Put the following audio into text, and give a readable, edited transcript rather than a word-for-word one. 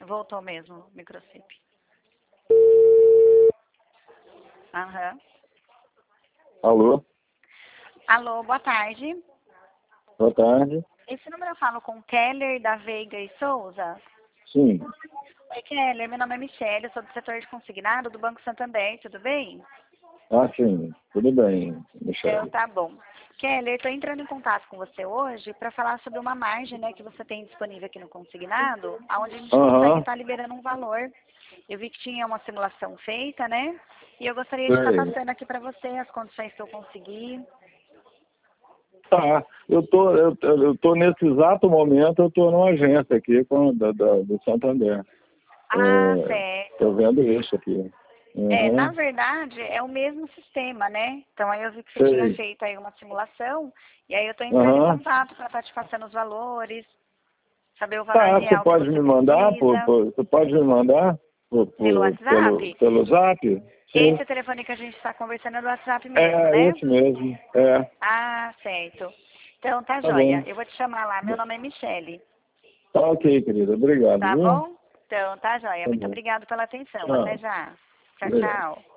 Voltou mesmo, microchip. Aham. Alô? Alô, boa tarde. Boa tarde. Esse número eu falo com Keller da Veiga e Souza. Sim. Oi, Keller, meu nome é Michele, eu sou do setor de consignado do Banco Santander, tudo bem? Ah, sim. Tudo bem, Michele. Então, tá bom. Keller, estou entrando em contato com você hoje para falar sobre uma margem, né, que você tem disponível aqui no consignado, onde a gente consegue estar liberando um valor. Eu vi que tinha uma simulação feita, né? E eu gostaria de estar Sei. passando aqui para você as condições que eu consegui. Tá. Eu tô nesse exato momento, eu tô numa agência aqui do Santander. Ah, Tô certo. vendo isso aqui. Na Uhum. verdade, é o mesmo sistema, né? Então, aí eu vi que você tinha Sei. feito aí uma simulação, e aí eu estou entrando em Aham. contato para estar te passando os valores, saber o valor Tá, você real que pode você me mandar, precisa, você pode me mandar pelo WhatsApp. pelo Zap? Sim. Esse telefone que a gente está conversando é do WhatsApp mesmo, É, né? esse mesmo. É, Ah, certo. Então, tá tá joia. bom. Eu vou te chamar lá. Meu nome é Michele. Tá ok, querida. Obrigado, Tá viu? bom? Então, tá joia. Tá Muito bom. obrigada pela atenção. Até Tchau. já. Tchau, Obrigado. tchau.